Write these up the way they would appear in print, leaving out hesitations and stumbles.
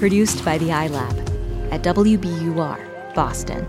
Produced by the iLab at WBUR, Boston.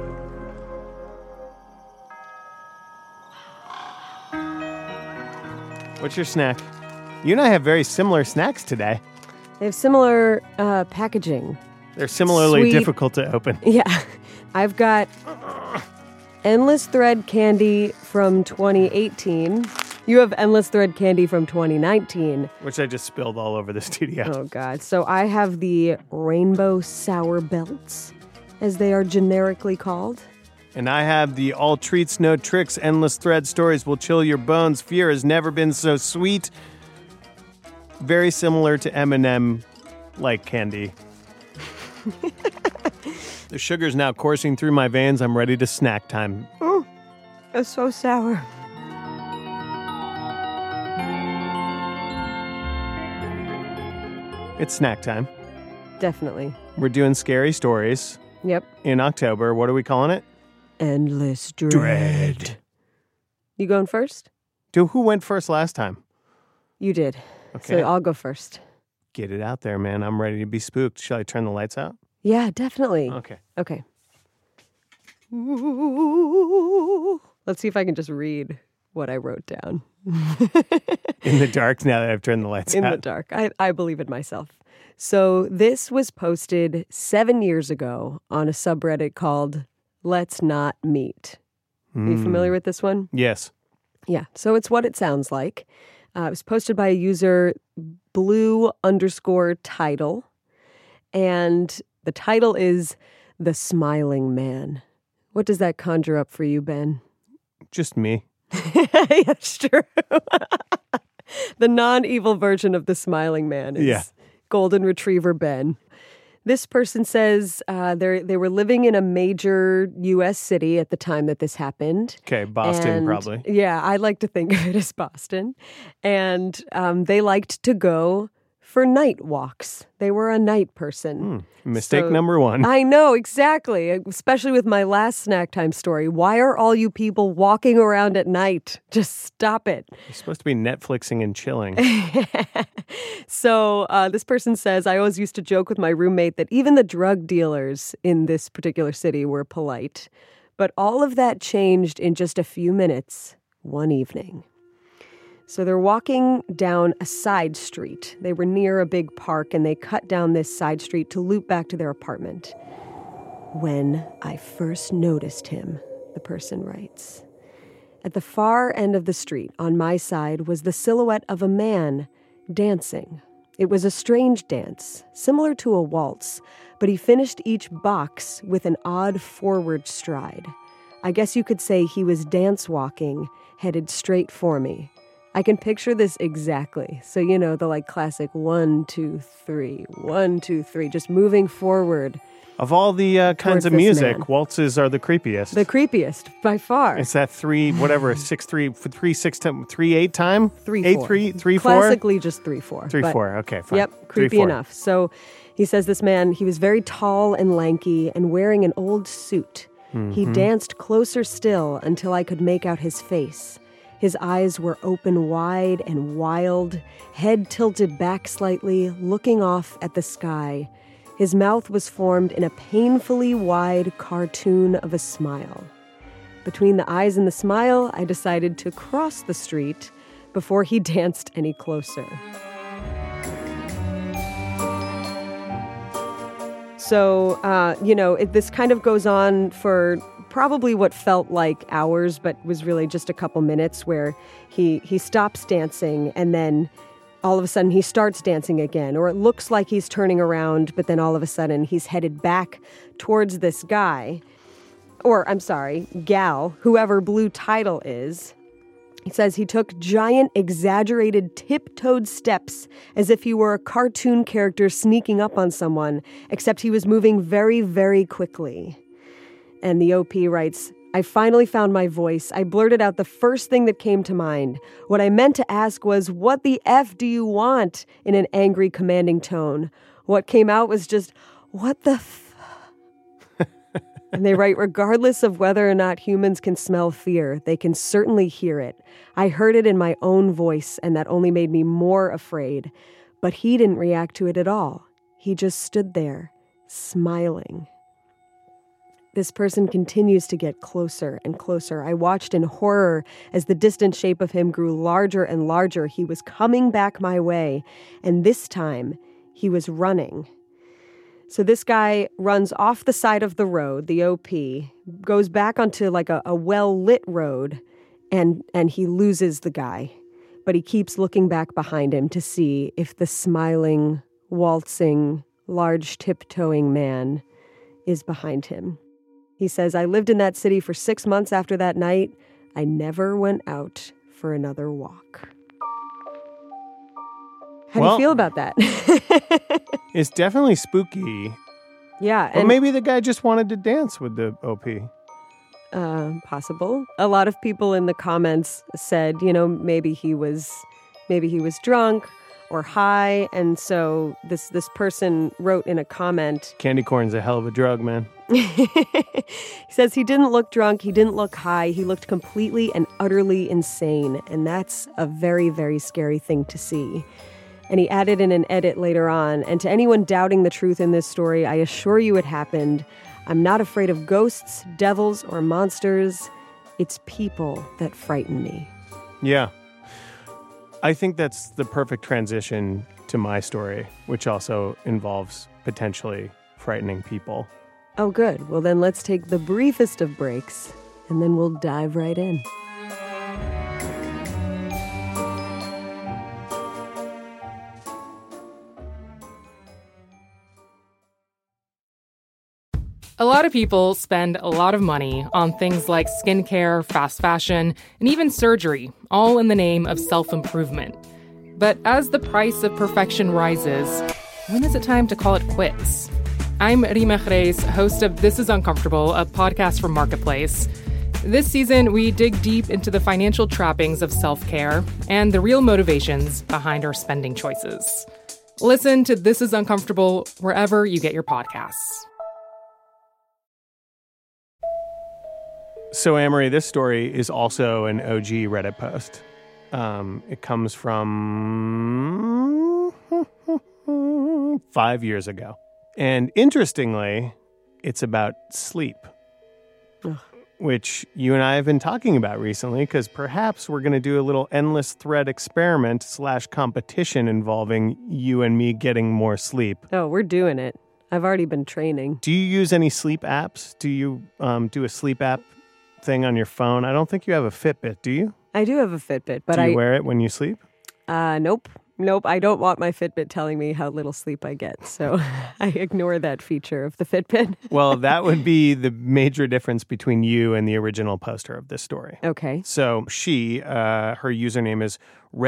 What's your snack? You and I have very similar snacks today. They have similar packaging. They're similarly Sweet. difficult to open. Yeah. I've got Endless Thread candy from 2018. You have Endless Thread candy from 2019. Which I just spilled all over the studio. Oh, God. So I have the Rainbow Sour Belts, as they are generically called. And I have the all treats, no tricks, endless thread stories will chill your bones. Fear has never been so sweet. Very similar to M&M like candy. The sugar's now coursing through my veins. I'm ready to snack time. Oh, it's so sour. It's snack time. Definitely. We're doing scary stories Yep. in October. What are we calling it? Endless Dread. You going first? Dude, who went first last time? You did. Okay. So I'll go first. Get it out there, man. I'm ready to be spooked. Shall I turn the lights out? Yeah, definitely. Okay. Okay. Ooh. Let's see if I can just read what I wrote down. In the dark, now that I've turned the lights In out. the dark. I believe in myself. So this was posted 7 years ago on a subreddit called Let's Not Meet. Are you familiar with this one? Yes. Yeah. So it's what it sounds like. It was posted by a user blue_title. And the title is The Smiling Man. What does that conjure up for you, Ben? Just me. That's true. The non-evil version of the Smiling Man is Golden Retriever Ben. This person says they were living in a major U.S. city at the time that this happened. Okay, Boston, probably. Yeah, I like to think of it as Boston. And they liked to go for night walks. They were a night person. Mistake So- number one. I know, exactly. Especially with my last snack time story. Why are all you people walking around at night? Just stop it. You're supposed to be Netflixing and chilling. So this person says, I always used to joke with my roommate that even the drug dealers in this particular city were polite. But all of that changed in just a few minutes one evening. So they're walking down a side street. They were near a big park, and they cut down this side street to loop back to their apartment. When I first noticed him, the person writes, at the far end of the street on my side was the silhouette of a man dancing. It was a strange dance, similar to a waltz, but he finished each box with an odd forward stride. I guess you could say he was dance walking, headed straight for me. I can picture this exactly. So, you know, the classic 1, 2, 3, 1, 2, 3, just moving forward. Of all the kinds Towards of this music, man. waltzes are the creepiest. The creepiest, by far. It's that 3, whatever, 6-3, 3-6, 3-8 time? 3-4. 8-3, 3-4? Classically just 3-4. 3-4, okay, fine. Yep, creepy 3-4. enough. So he says this man, he was very tall and lanky and wearing an old suit. He danced closer still until I could make out his face. His eyes were open wide and wild, head tilted back slightly, looking off at the sky. His mouth was formed in a painfully wide cartoon of a smile. Between the eyes and the smile, I decided to cross the street before he danced any closer. So, this kind of goes on for probably what felt like hours, but was really just a couple minutes, where he stops dancing and then all of a sudden he starts dancing again, or it looks like he's turning around, but then all of a sudden he's headed back towards this guy, or I'm sorry, gal, whoever Blue Title is. He says he took giant, exaggerated, tiptoed steps as if he were a cartoon character sneaking up on someone, except he was moving very, very quickly. And the OP writes, I finally found my voice. I blurted out the first thing that came to mind. What I meant to ask was, what the F do you want? In an angry, commanding tone. What came out was just, what the f... And they write, regardless of whether or not humans can smell fear, they can certainly hear it. I heard it in my own voice, and that only made me more afraid. But he didn't react to it at all. He just stood there, smiling. This person continues to get closer and closer. I watched in horror as the distant shape of him grew larger and larger. He was coming back my way, and this time he was running. So this guy runs off the side of the road, the OP, goes back onto like a well-lit road, and he loses the guy. But he keeps looking back behind him to see if the smiling, waltzing, large tiptoeing man is behind him. He says, I lived in that city for 6 months after that night. I never went out for another walk. How do you feel about that? It's definitely spooky. Yeah. But maybe the guy just wanted to dance with the OP. Possible. A lot of people in the comments said, maybe he was drunk or high, and so this person wrote in a comment, candy corn's a hell of a drug, man. He says he didn't look drunk, he didn't look high, he looked completely and utterly insane, and that's a very, very scary thing to see. And he added in an edit later on, and to anyone doubting the truth in this story, I assure you it happened. I'm not afraid of ghosts, devils, or monsters. It's people that frighten me. Yeah. I think that's the perfect transition to my story, which also involves potentially frightening people. Oh, good. Well, then let's take the briefest of breaks, and then we'll dive right in. A lot of people spend a lot of money on things like skincare, fast fashion, and even surgery, all in the name of self-improvement. But as the price of perfection rises, when is it time to call it quits? I'm Rima Reis, host of This Is Uncomfortable, a podcast from Marketplace. This season, we dig deep into the financial trappings of self-care and the real motivations behind our spending choices. Listen to This Is Uncomfortable wherever you get your podcasts. So, Amory, this story is also an OG Reddit post. It comes from 5 years ago. And interestingly, it's about sleep, which you and I have been talking about recently, because perhaps we're going to do a little endless thread experiment / competition involving you and me getting more sleep. Oh, we're doing it. I've already been training. Do you use any sleep apps? Do you do a sleep app thing on your phone? I don't think you have a Fitbit, do you? I do have a Fitbit, but do you wear it when you sleep? Nope. I don't want my Fitbit telling me how little sleep I get, so I ignore that feature of the Fitbit. Well, that would be the major difference between you and the original poster of this story. Okay. So she, her username is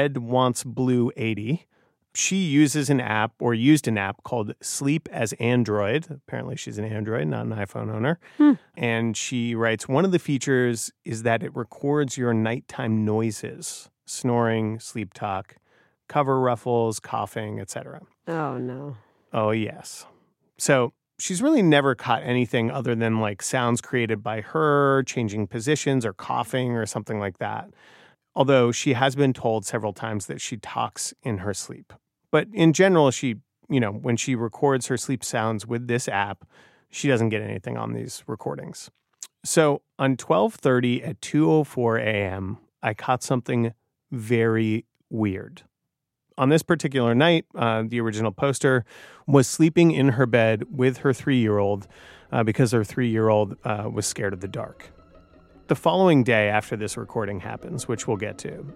RedWantsBlue80. She uses an app, or used an app, called Sleep as Android. Apparently she's an Android, not an iPhone owner. And she writes, one of the features is that it records your nighttime noises, snoring, sleep talk, cover ruffles, coughing, etc. Oh, no. Oh, yes. So she's really never caught anything other than like sounds created by her, changing positions or coughing or something like that. Although she has been told several times that she talks in her sleep. But in general, she, when she records her sleep sounds with this app, she doesn't get anything on these recordings. So on 12:30 at 2:04 a.m., I caught something very weird. On this particular night, the original poster was sleeping in her bed with her 3-year-old because her 3-year-old was scared of the dark. The following day after this recording happens, which we'll get to,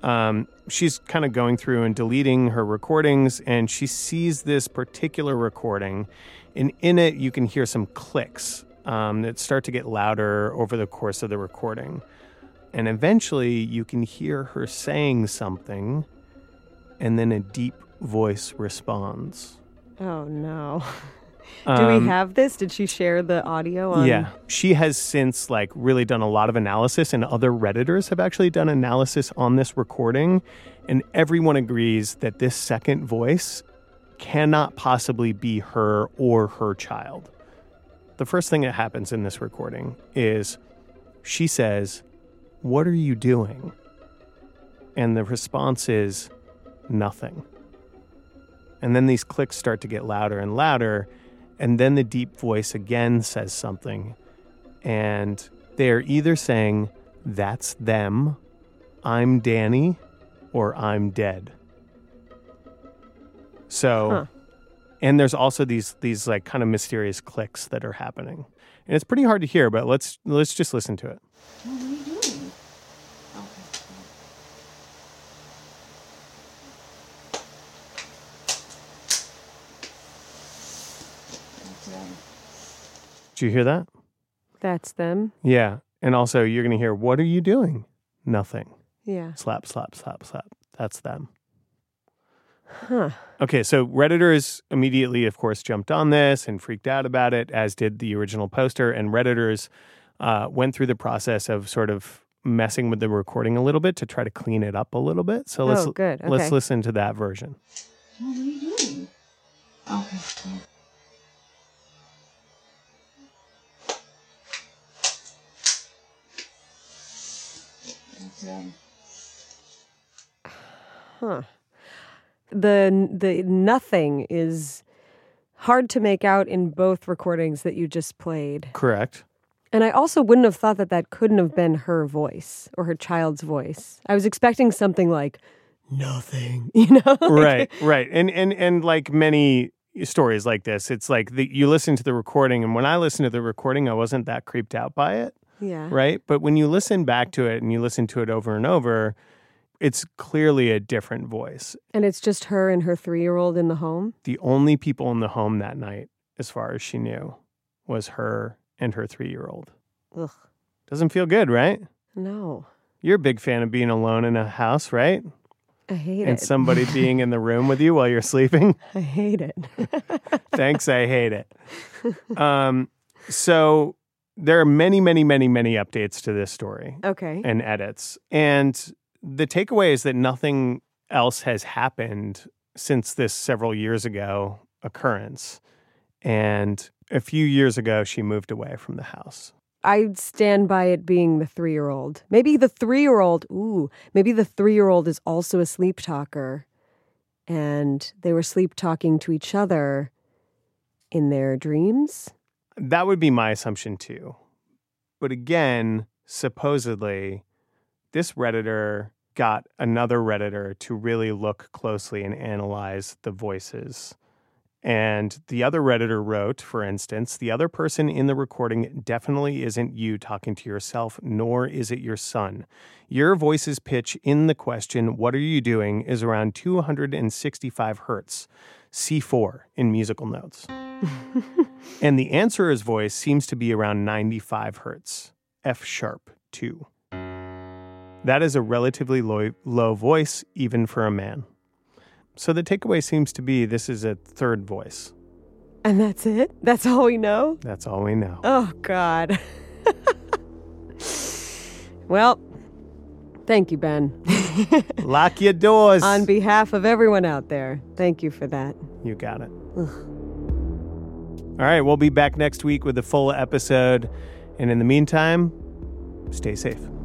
she's kind of going through and deleting her recordings, and she sees this particular recording, and in it you can hear some clicks that start to get louder over the course of the recording. And eventually you can hear her saying something, and then a deep voice responds. Oh, no. Do we have this? Did she share the audio on? Yeah. She has since really done a lot of analysis, and other Redditors have actually done analysis on this recording, and everyone agrees that this second voice cannot possibly be her or her child. The first thing that happens in this recording is she says, "What are you doing?" And the response is, "Nothing." And then these clicks start to get louder and louder. And then the deep voice again says something. And they're either saying, "That's them," "I'm Danny," or "I'm dead." So, and there's also these like kind of mysterious clicks that are happening. And it's pretty hard to hear, but let's just listen to it. What are you doing? Okay. Did you hear that? That's them. Yeah. And also you're going to hear, "What are you doing?" "Nothing." Yeah. Slap, slap, slap, slap. That's them. Huh. Okay, so Redditors immediately, of course, jumped on this and freaked out about it, as did the original poster. And Redditors went through the process of sort of messing with the recording a little bit to try to clean it up a little bit. So let's good. Okay. let's listen to that version. What are you doing? Okay. Huh. The nothing is hard to make out in both recordings that you just played. Correct. And I also wouldn't have thought that couldn't have been her voice or her child's voice. I was expecting something like, "Nothing," Right. And like many stories like this, it's like you listen to the recording, and when I listened to the recording, I wasn't that creeped out by it. Yeah. Right? But when you listen back to it and you listen to it over and over, it's clearly a different voice. And it's just her and her 3-year-old in the home? The only people in the home that night, as far as she knew, was her and her 3-year-old. Ugh. Doesn't feel good, right? No. You're a big fan of being alone in a house, right? I hate And it. somebody being in the room with you while you're sleeping. I hate it. Thanks, I hate it. So there are many, many, many, many updates to this story. Okay. And edits. And the takeaway is that nothing else has happened since this several years ago occurrence. And a few years ago, she moved away from the house. I'd stand by it being the 3-year-old. Maybe the 3-year-old is also a sleep talker. And they were sleep talking to each other in their dreams. That would be my assumption too. But again, supposedly, this Redditor got another Redditor to really look closely and analyze the voices. And the other Redditor wrote, for instance, "The other person in the recording definitely isn't you talking to yourself, nor is it your son. Your voice's pitch in the question, 'What are you doing?' is around 265 hertz, C4 in musical notes. And the answerer's voice seems to be around 95 hertz, F sharp 2. That is a relatively low voice, even for a man. So the takeaway seems to be this is a third voice. And that's it? That's all we know? That's all we know. Oh, God. Well, thank you, Ben. Lock your doors. On behalf of everyone out there, thank you for that. You got it. Ugh. All right, we'll be back next week with a full episode. And in the meantime, stay safe.